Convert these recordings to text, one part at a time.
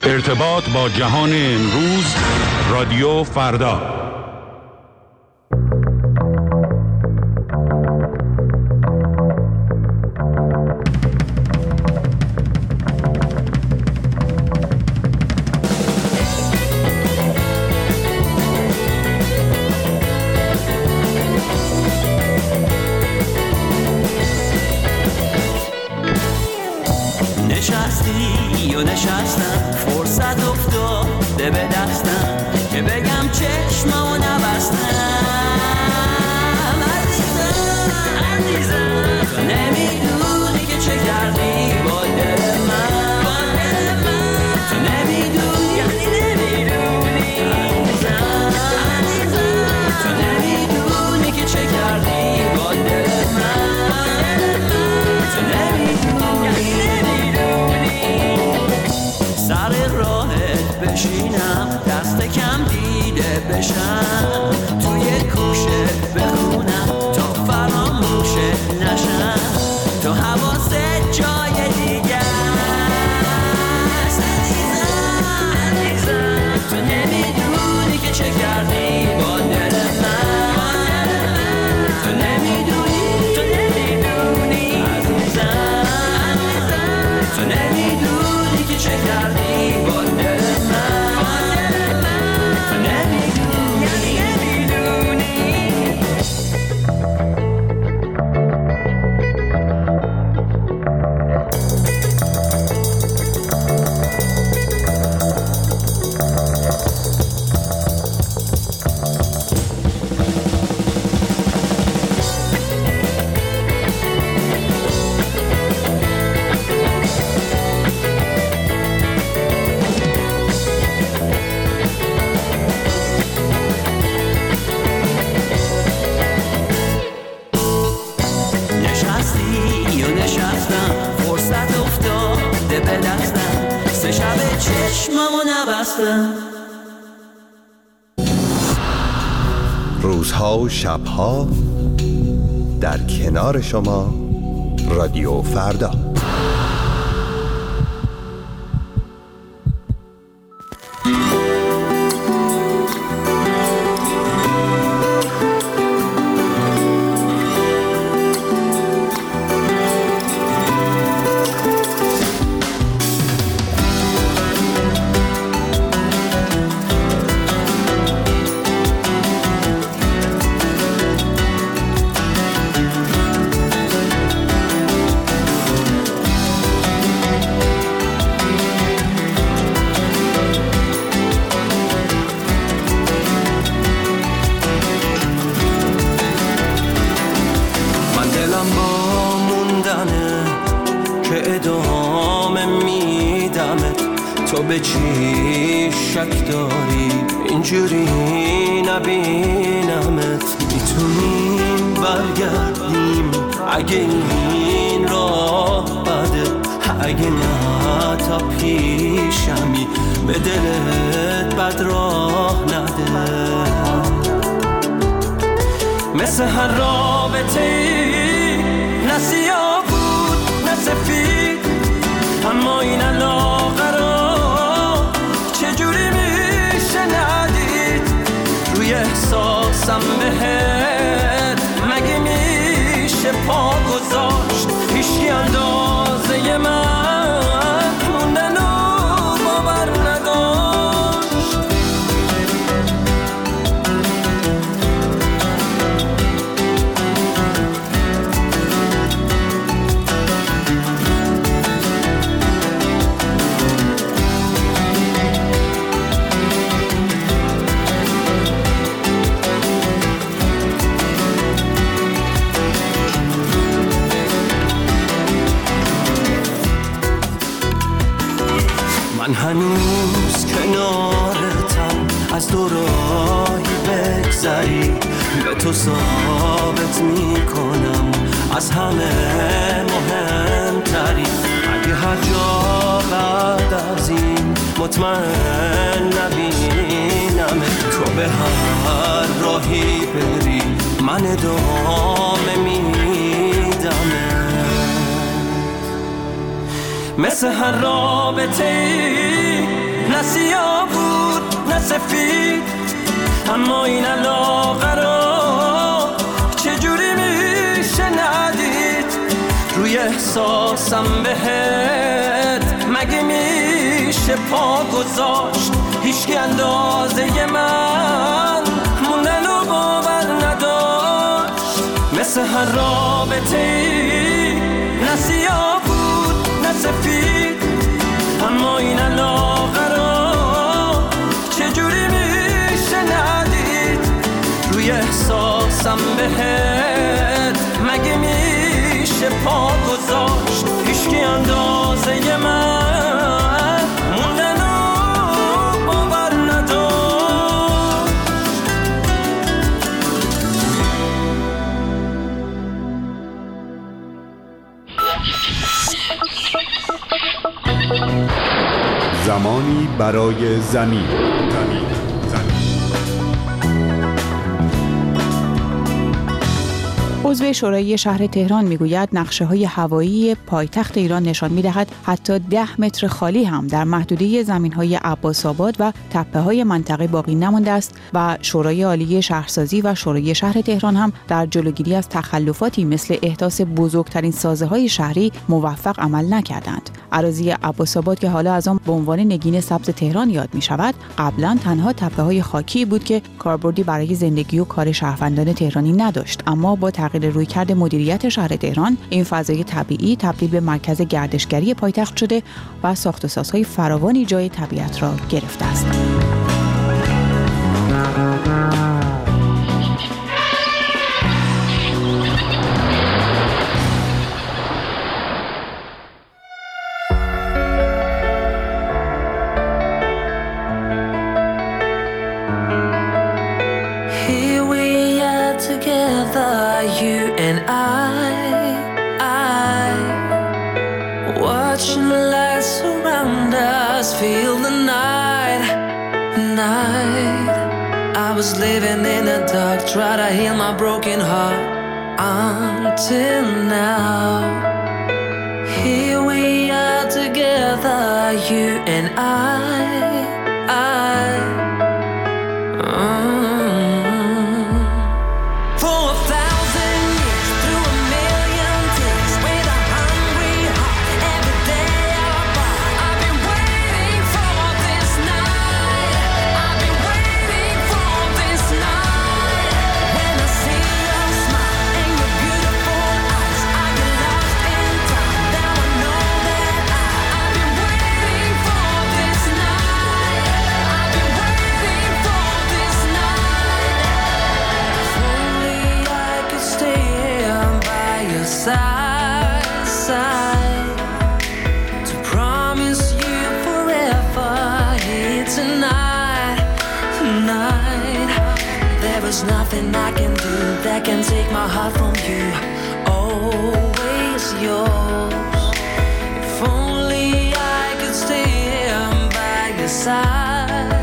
ارتباط با جهان امروز، رادیو فردا. نشستی و نشستم، فرصت افتاده به دستم که بگم چشممو نبستم. عزیزم تو نمیدونی که چه کردی با دل من، تو نمیدونی یعنی نمیدونی. عزیزم تو نمیدونی که چه کردی با دل من، تو نمیدونی یعنی سر راهت بشینم، دست کم دیده بشم، توی کوشت بخونم تا فراموشت نشم، تو حواست جای دیگه است. عزیزم تو نمیدونی که چه کردی با دل من، تو نمیدونی، تو نمیدونی. عزیزم تو نمیدونی که چه کردی با دل من، تو نمیدونی، نمیدونی. فرصت افتاده به دستم، سه شب چشممو نبستم. روزها و شبها در کنار شما، رادیو فردا. تو به چی شک داری اینجوری نبینمت؟ میتونیم برگردیم اگه این راه بده، اگه نه تا پیشمی به دلت بد راه نده. مثل هر رابطه ای نه سیاه بود نه سفید، اما این علاقه را چجوری میشه ندید؟ روی احساسم بهت مگه میشه پا گذاشت؟ هیچکی اندازه من موندن و باور نداشت. من هنوز کنارتم، از دوراهی بگذری به تو ثابت میکنم از همه مهمتری. اگه هر جا بعد از این مطمئن نبینم، تو به هر راهی بری من ادامه میدم. مثل هر رابطه سیاه بود نه سفید، اما این علاقه رو چجوری میشه ندید؟ روی احساسم بهت مگه میشه پا گذاشت؟ هیچکی اندازه من موندن و باور نداشت. مثل هر رابطه ای نه سیاه بود نه سفید، اما این علاقه رو چجوری میشه ندید؟ روی احساسم بهت مگه میشه پا گذاشت؟ هیچکی اندازه من موندن و باور نداشت. زمانی برای زمین. عضو شورای شهر تهران میگوید نقشه‌های هوایی پایتخت ایران نشان می‌دهد حتی 10 متر خالی هم در محدوده زمین‌های عباس‌آباد و تپه‌های منطقه باقی نمانده است و شورای عالی شهرسازی و شورای شهر تهران هم در جلوگیری از تخلفاتی مثل احداث بزرگترین سازه‌های شهری موفق عمل نکردند. اراضی عباس‌آباد که حالا از آن به عنوان نگین سبز تهران یاد می‌شود، قبلا تنها تپه‌های خاکی بود که کاربردی برای زندگی و کار شهروندان تهرانی نداشت، اما با تغییر رویکرد مدیریت شهر تهران این فضای طبیعی تبدیل به مرکز گردشگری پایتخت شده و ساخت و سازهای فراوانی جای طبیعت را گرفته است. You and I watching the lights surround us, feel the night. I was living in the dark, try to heal my broken heart. Until now, here we are together, you and I. Side to promise you forever here tonight. There is nothing I can do that can take my heart from you. Always yours. If only I could stay here by your side.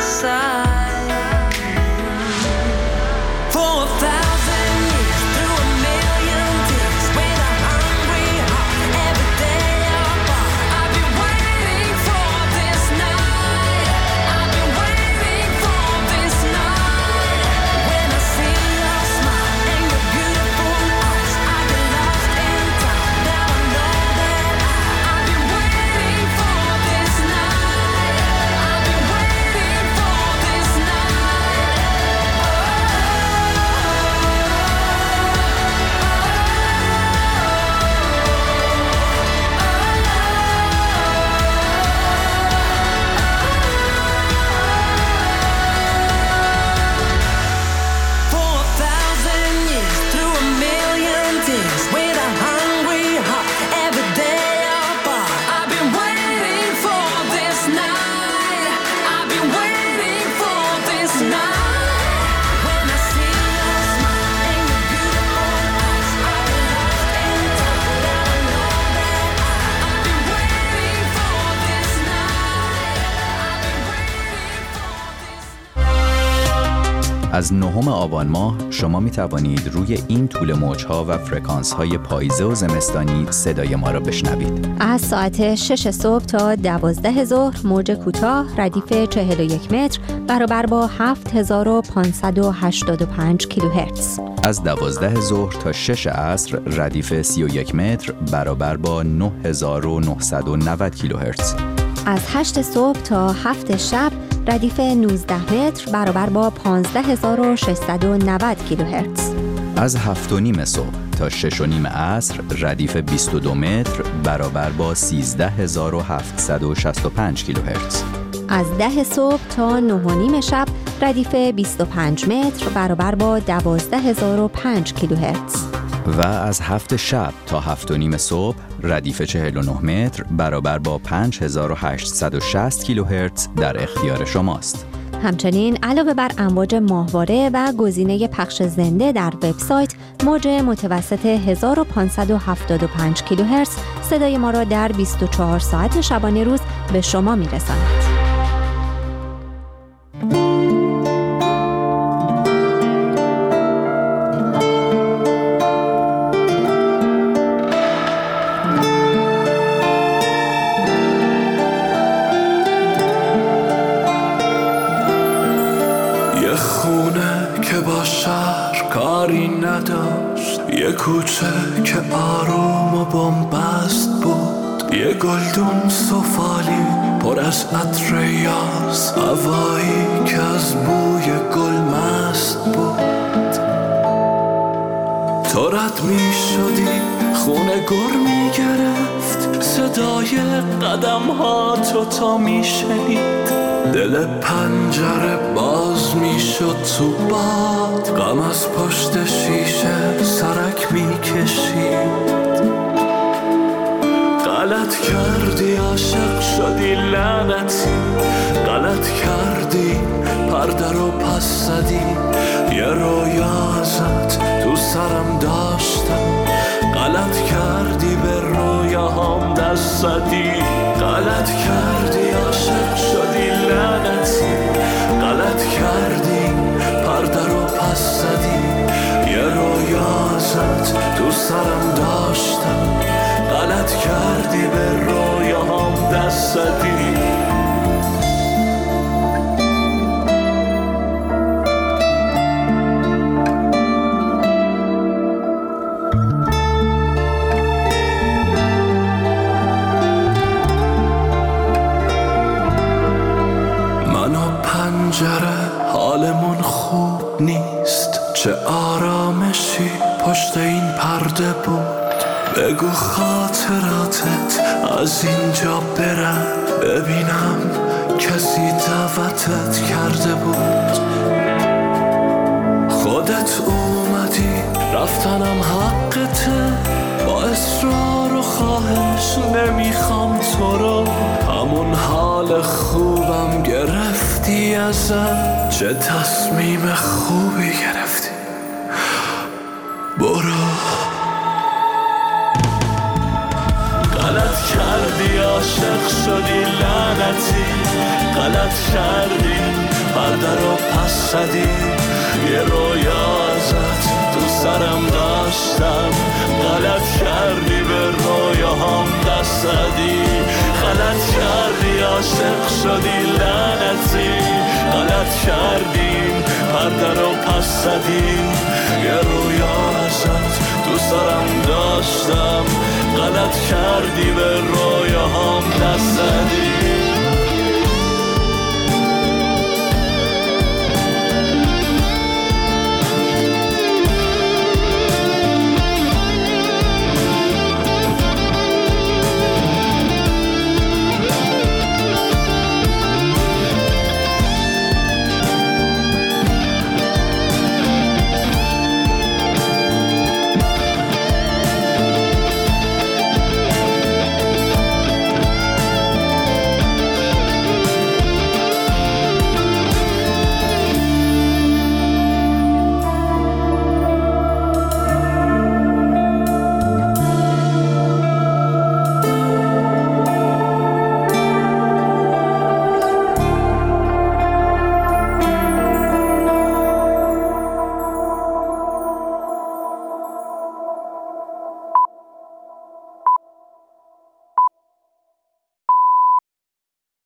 For 1,000 years, through a million days, with a hungry heart, every day apart. I've been waiting for this night. I've been waiting for this night. When I see your smile and your beautiful eyes, I get lost in time. Now I know that I've been waiting for this night. I've been از 9 آبان ماه شما می توانید روی این طول موج‌ها و فرکانس‌های پاییزه و زمستانی صدای ما را بشنوید. از ساعت 6 صبح تا 12 ظهر موج کوتاه ردیف 41 متر برابر با 7585 کیلوهرتز. از 12 ظهر تا 6 عصر ردیف 31 متر برابر با 9990 کیلوهرتز. از 8 صبح تا 7 شب ردیف 19 متر برابر با 15690 کیلوهرتز. از 7:30 صبح تا 6:30 عصر ردیف 22 متر برابر با 13765 کیلوهرتز. از 10 صبح تا 9:30 شب ردیف 25 متر برابر با 12005 کیلوهرتز. و از 7 شب تا 7:30 صبح ردیف 49 متر برابر با 5860 کیلوهرتز در اختیار شماست. همچنین علاوه بر امواج ماهواره و گزینه پخش زنده در وبسایت، موج متوسط 1575 کیلوهرتز صدای ما را در 24 ساعت شبانه روز به شما می‌رساند. کاری نداشت، یه کوچه که آروم و بنبست بود، یه گلدون سفالی پر از عطر یاس، هوایی که از بوی گل مست بود. تو رد می شدی خونه گر می گرفت، صدای قدم ها تو تا می شنید، دل پنجره باز می شد تو باد، غم از پشت شیشه سرک می کشید. غلط کردی عاشق شدی لعنتی، غلط کردی پرده رو پس زدی، یه رویا ازت تو سرم داشتم، غلط کردی به رویاهام دست زدی. غلط کردی عاشق شدی لعنتی، غلط کردی پرده رو پس زدی، یه رویا ازت تو سرم داشتم، غلط کردی به رویاهام دست زدی. حالمون خوب نیست، چه آرامشی پشت این پرده بود، بگو خاطراتت از اینجا برم، ببینم کسی دعوتت کرده بود. خودت اومدی رفتنم حقته، با اصرار و خواهش نمیخوام تو رو، همون حال خوبم گرفتی ازم، چه تصمیم خوبی گرفتی، برو. غلط کردی عاشق شدی لعنتی، غلط کردی پرده رو پس زدی، یه رویا ازت تو سرم داشتم، غلط کردی به رویاهام دست زدی. غلط کردی عاشق شدی لعنتی، غلط کردی پرده رو پس زدی، یه رویا ازت تو سرم داشتم، غلط کردی به رویاهام دست زدی.